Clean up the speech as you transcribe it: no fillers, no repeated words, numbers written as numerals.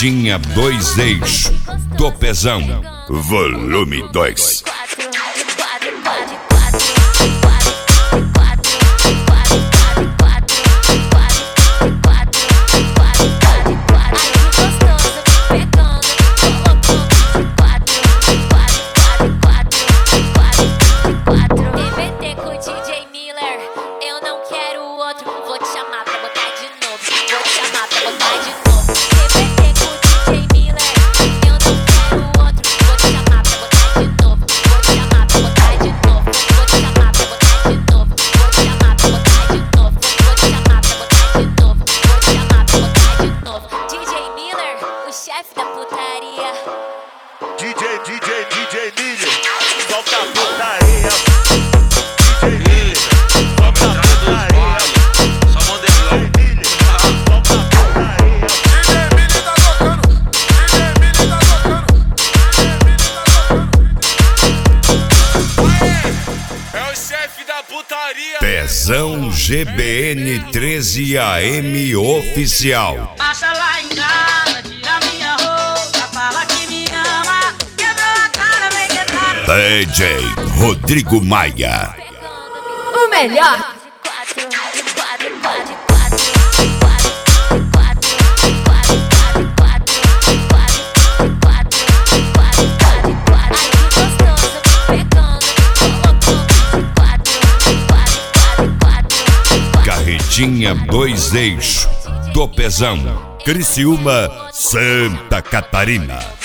Carretinha 2 eixos do Pezão, volume 2. Chefe da putaria. DJ Miller, solta a putaria. DJ Miller, solta a putaria. Só modelão. Solta a putaria. DJ Miller tá tocando. DJ Miller tá tocando. É o chefe da putaria. Pezão GBN 13 AM oficial. Passa lá em casa, tira minha roupa, fala que me ama, quebrou a cara, vem quebrar. DJ Rodrigo Maia. O melhor. Carretinha 2 eixos do Pezão, Criciúma, Santa Catarina.